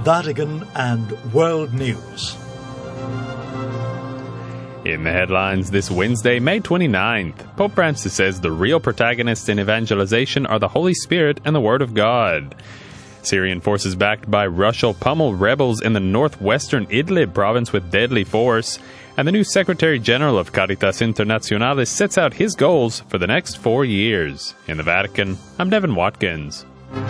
Vatican and World News. In the headlines this Wednesday, May 29th, Pope Francis says the real protagonists in evangelization are the Holy Spirit and the Word of God. Syrian forces backed by Russia pummel rebels in the northwestern Idlib province with deadly force, and the new Secretary General of Caritas Internationalis sets out his goals for the next 4 years. In the Vatican, I'm Devin Watkins.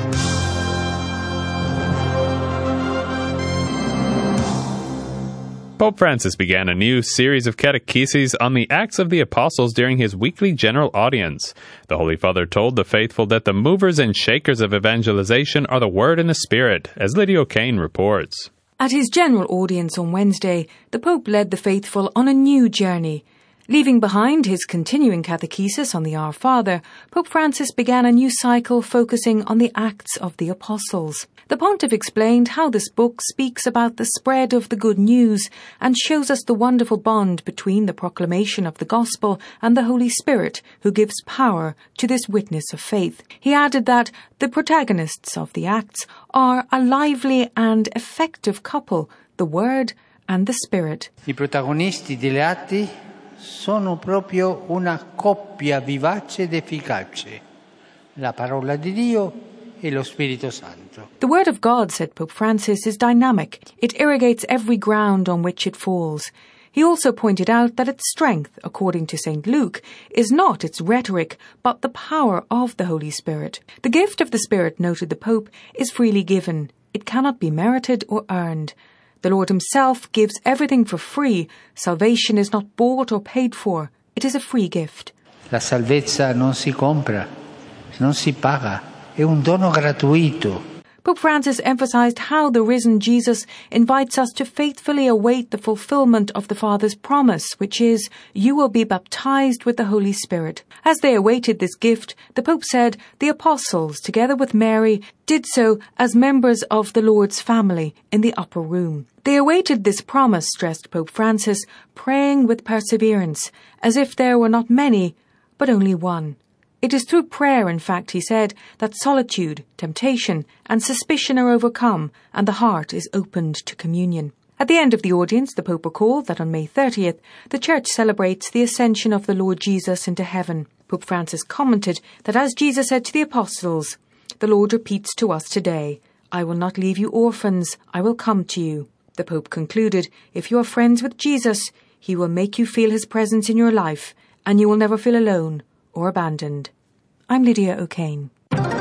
Pope Francis began a new series of catecheses on the Acts of the Apostles during his weekly general audience. The Holy Father told the faithful that the movers and shakers of evangelization are the Word and the Spirit, as Lydia O'Kane reports. At his general audience on Wednesday, the Pope led the faithful on a new journey. Leaving behind his continuing catechesis on the Our Father, Pope Francis began a new cycle focusing on the Acts of the Apostles. The Pontiff explained how this book speaks about the spread of the good news and shows us the wonderful bond between the proclamation of the Gospel and the Holy Spirit, who gives power to this witness of faith. He added that the protagonists of the Acts are a lively and effective couple, the Word and the Spirit. I protagonisti degli Atti sono proprio una coppia vivace ed efficace, la parola di Dio e lo Spirito Santo. The Word of God, said Pope Francis, is dynamic. It irrigates every ground on which it falls. He also pointed out that its strength, according to St. Luke, is not its rhetoric, but the power of the Holy Spirit. The gift of the Spirit, noted the Pope, is freely given. It cannot be merited or earned. The Lord himself gives everything for free. Salvation is not bought or paid for. It is a free gift. La salvezza non si compra, non si paga, è un dono gratuito. Pope Francis emphasized how the risen Jesus invites us to faithfully await the fulfillment of the Father's promise, which is, you will be baptized with the Holy Spirit. As they awaited this gift, the Pope said the apostles, together with Mary, did so as members of the Lord's family in the upper room. They awaited this promise, stressed Pope Francis, praying with perseverance, as if there were not many, but only one. It is through prayer, in fact, he said, that solitude, temptation, and suspicion are overcome, and the heart is opened to communion. At the end of the audience, the Pope recalled that on May 30th, the Church celebrates the ascension of the Lord Jesus into heaven. Pope Francis commented that as Jesus said to the apostles, the Lord repeats to us today, I will not leave you orphans, I will come to you. The Pope concluded, if you are friends with Jesus, he will make you feel his presence in your life, and you will never feel alone or abandoned. I'm Lydia O'Kane.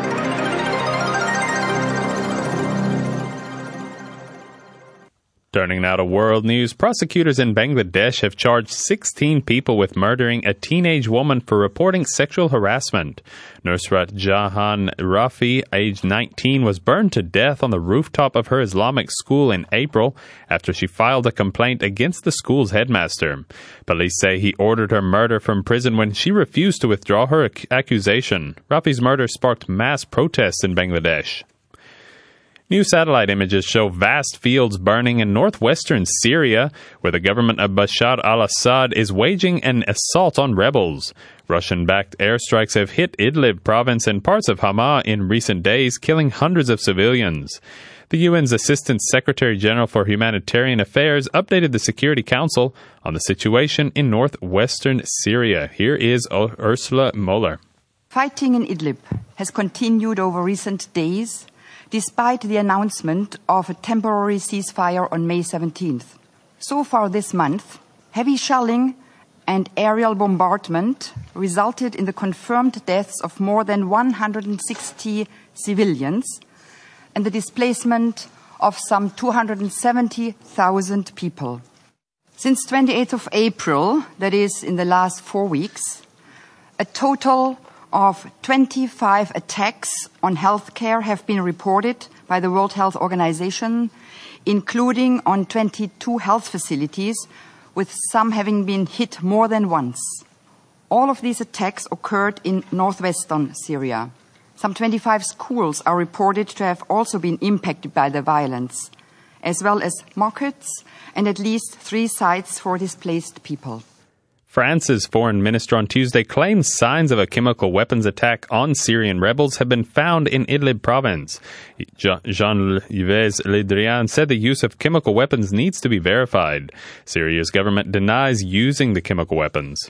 Turning now to world news, prosecutors in Bangladesh have charged 16 people with murdering a teenage woman for reporting sexual harassment. Nusrat Jahan Rafi, aged 19, was burned to death on the rooftop of her Islamic school in April after she filed a complaint against the school's headmaster. Police say he ordered her murder from prison when she refused to withdraw her accusation. Rafi's murder sparked mass protests in Bangladesh. New satellite images show vast fields burning in northwestern Syria, where the government of Bashar al-Assad is waging an assault on rebels. Russian-backed airstrikes have hit Idlib province and parts of Hama in recent days, killing hundreds of civilians. The UN's Assistant Secretary General for Humanitarian Affairs updated the Security Council on the situation in northwestern Syria. Here is Ursula Moeller. Fighting in Idlib has continued over recent days, despite the announcement of a temporary ceasefire on May 17th. So far this month, heavy shelling and aerial bombardment resulted in the confirmed deaths of more than 160 civilians and the displacement of some 270,000 people. Since 28th of April, that is in the last 4 weeks, a total of 25 attacks on healthcare have been reported by the World Health Organization, including on 22 health facilities, with some having been hit more than once. All of these attacks occurred in northwestern Syria. Some 25 schools are reported to have also been impacted by the violence, as well as markets and at least 3 sites for displaced people. France's foreign minister on Tuesday claimed signs of a chemical weapons attack on Syrian rebels have been found in Idlib province. Jean-Yves Le Drian said the use of chemical weapons needs to be verified. Syria's government denies using the chemical weapons.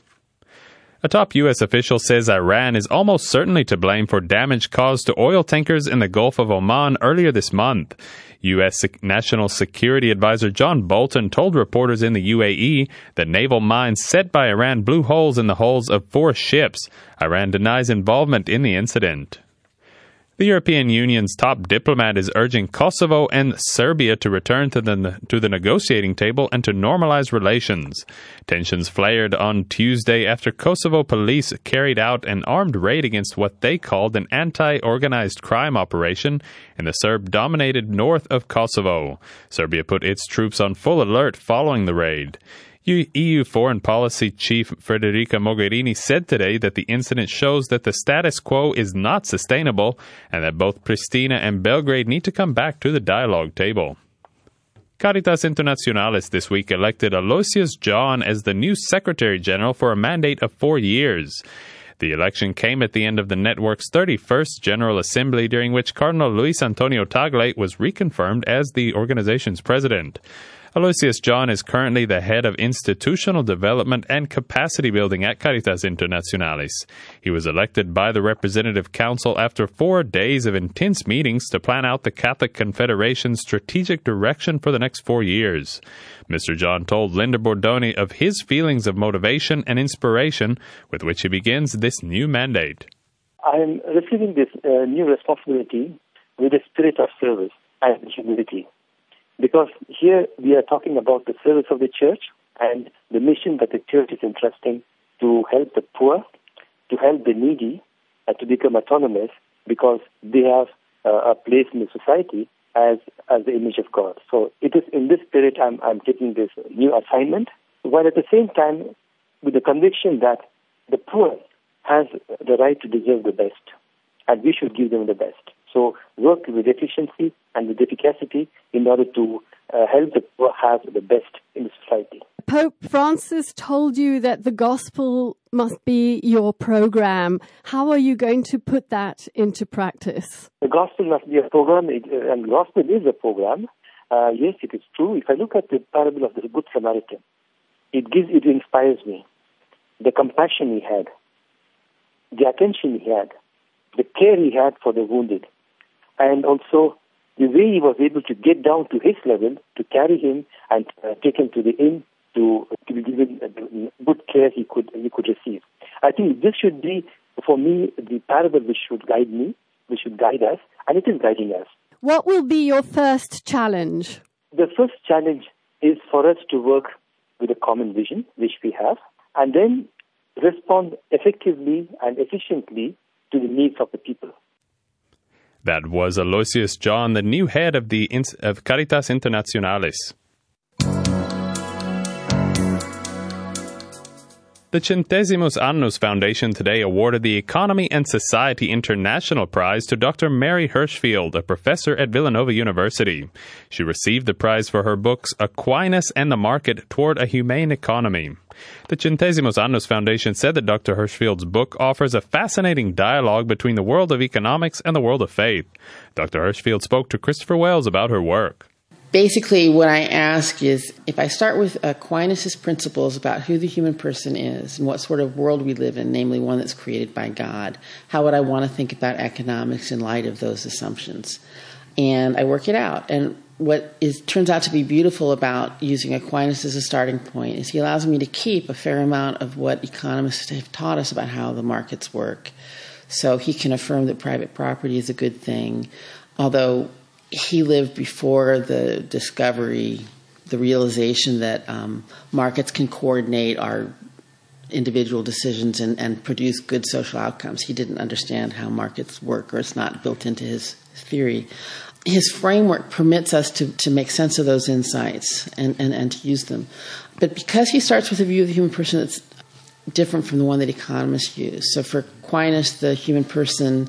A top U.S. official says Iran is almost certainly to blame for damage caused to oil tankers in the Gulf of Oman earlier this month. U.S. National Security Advisor John Bolton told reporters in the UAE that naval mines set by Iran blew holes in the hulls of 4 ships. Iran denies involvement in the incident. The European Union's top diplomat is urging Kosovo and Serbia to return to the negotiating table and to normalize relations. Tensions flared on Tuesday after Kosovo police carried out an armed raid against what they called an anti-organized crime operation in the Serb-dominated north of Kosovo. Serbia put its troops on full alert following the raid. EU Foreign Policy Chief Federica Mogherini said today that the incident shows that the status quo is not sustainable and that both Pristina and Belgrade need to come back to the dialogue table. Caritas Internationalis this week elected Aloysius John as the new Secretary General for a mandate of 4 years. The election came at the end of the network's 31st General Assembly, during which Cardinal Luis Antonio Tagle was reconfirmed as the organization's president. Aloysius John is currently the head of institutional development and capacity building at Caritas Internationalis. He was elected by the Representative Council after 4 days of intense meetings to plan out the Catholic Confederation's strategic direction for the next 4 years. Mr. John told Linda Bordoni of his feelings of motivation and inspiration with which he begins this new mandate. I am receiving this new responsibility with a spirit of service and humility. Because here we are talking about the service of the church and the mission that the church is entrusting to help the poor, to help the needy, to become autonomous because they have a place in the society as the image of God. So it is in this spirit I'm taking this new assignment, while at the same time with the conviction that the poor has the right to deserve the best and we should give them the best. So work with efficiency and with efficacy in order to help the poor have the best in the society. Pope Francis told you that the gospel must be your program. How are you going to put that into practice? The gospel must be a program, and the gospel is a program. Yes, it is true. If I look at the parable of the Good Samaritan, it inspires me. The compassion he had, the attention he had, the care he had for the wounded, and also the way he was able to get down to his level, to carry him and take him to the inn to be given the good care he could receive. I think this should be, for me, the parable which should guide me, which should guide us, and it is guiding us. What will be your first challenge? The first challenge is for us to work with a common vision, which we have, and then respond effectively and efficiently to the needs of the people. That was Aloysius John, the new head of Caritas Internationalis. The Centesimus Annus Foundation today awarded the Economy and Society International Prize to Dr. Mary Hirschfield, a professor at Villanova University. She received the prize for her books Aquinas and the Market Toward a Humane Economy. The Centesimus Annus Foundation said that Dr. Hirschfield's book offers a fascinating dialogue between the world of economics and the world of faith. Dr. Hirschfield spoke to Christopher Wells about her work. Basically, what I ask is, if I start with Aquinas' principles about who the human person is and what sort of world we live in, namely one that's created by God, how would I want to think about economics in light of those assumptions? And I work it out. And what turns out to be beautiful about using Aquinas as a starting point is he allows me to keep a fair amount of what economists have taught us about how the markets work. So he can affirm that private property is a good thing, although he lived before the discovery, the realization that markets can coordinate our individual decisions and produce good social outcomes. He didn't understand how markets work, or it's not built into his theory. His framework permits us to make sense of those insights and to use them. But because he starts with a view of the human person that's different from the one that economists use. So for Aquinas, the human person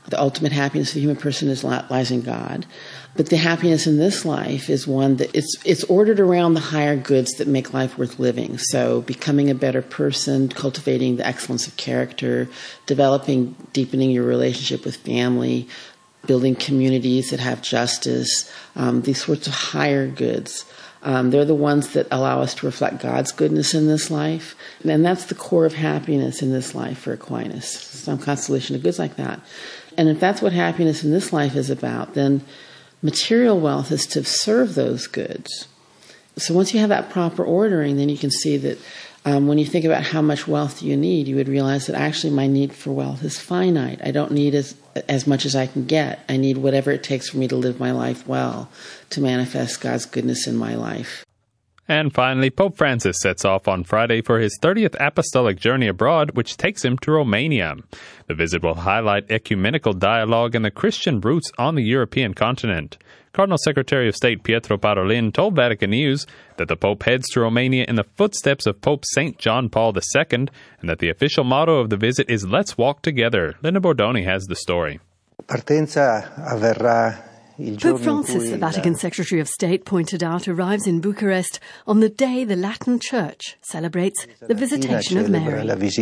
The ultimate happiness of the human person lies in God. But the happiness in this life is one that it's ordered around the higher goods that make life worth living. So becoming a better person, cultivating the excellence of character, deepening your relationship with family, building communities that have justice, these sorts of higher goods. They're the ones that allow us to reflect God's goodness in this life. And that's the core of happiness in this life for Aquinas. Some constellation of goods like that. And if that's what happiness in this life is about, then material wealth is to serve those goods. So once you have that proper ordering, then you can see that when you think about how much wealth you need, you would realize that actually my need for wealth is finite. I don't need as much as I can get. I need whatever it takes for me to live my life well, to manifest God's goodness in my life. And finally, Pope Francis sets off on Friday for his 30th apostolic journey abroad, which takes him to Romania. The visit will highlight ecumenical dialogue and the Christian roots on the European continent. Cardinal Secretary of State Pietro Parolin told Vatican News that the Pope heads to Romania in the footsteps of Pope St. John Paul II, and that the official motto of the visit is "Let's walk together." Linda Bordoni has the story. Partenza avverrà. Pope Francis, the Vatican Secretary of State, pointed out, arrives in Bucharest on the day the Latin Church celebrates the Visitation of Mary.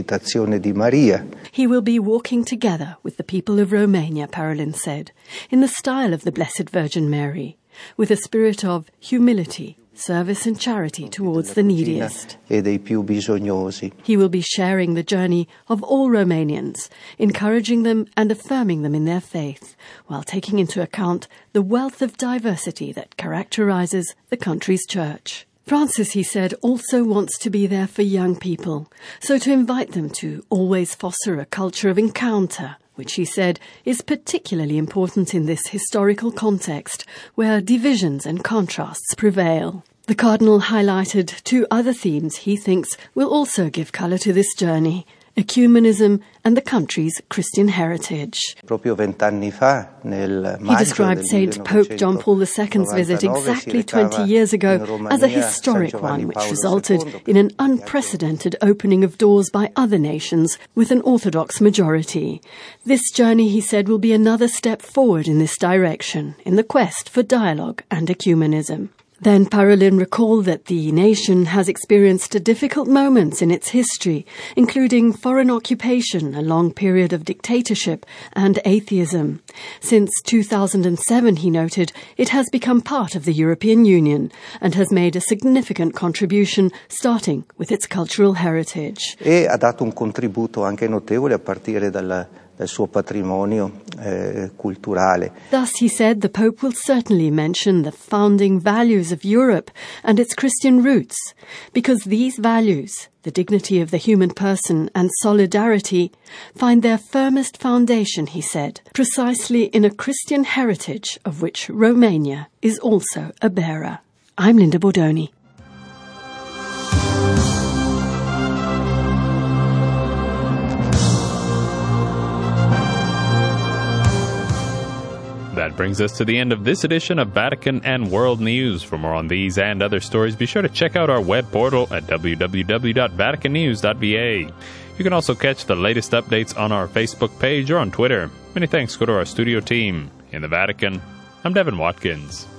He will be walking together with the people of Romania, Parolin said, in the style of the Blessed Virgin Mary, with a spirit of humility, service and charity towards the neediest. He will be sharing the journey of all Romanians, encouraging them and affirming them in their faith, while taking into account the wealth of diversity that characterizes the country's church. Francis, he said, also wants to be there for young people, so to invite them to always foster a culture of encounter, which he said is particularly important in this historical context where divisions and contrasts prevail. The Cardinal highlighted two other themes he thinks will also give colour to this journey: ecumenism and the country's Christian heritage. He described St. Pope John Paul II's visit exactly 20 years ago as a historic one, which resulted in an unprecedented opening of doors by other nations with an Orthodox majority. This journey, he said, will be another step forward in this direction, in the quest for dialogue and ecumenism. Then Parolin recalled that the nation has experienced difficult moments in its history, including foreign occupation, a long period of dictatorship, and atheism. Since 2007, he noted, it has become part of the European Union and has made a significant contribution, starting with its cultural heritage. E ha dato un contributo anche notevole a partire dal suo patrimonio culturale. Thus, he said, the Pope will certainly mention the founding values of Europe and its Christian roots, because these values, the dignity of the human person and solidarity, find their firmest foundation, he said, precisely in a Christian heritage of which Romania is also a bearer. I'm Linda Bordoni. That brings us to the end of this edition of Vatican and World News. For more on these and other stories, be sure to check out our web portal at www.vaticannews.va. You can also catch the latest updates on our Facebook page or on Twitter. Many thanks go to our studio team. In the Vatican, I'm Devin Watkins.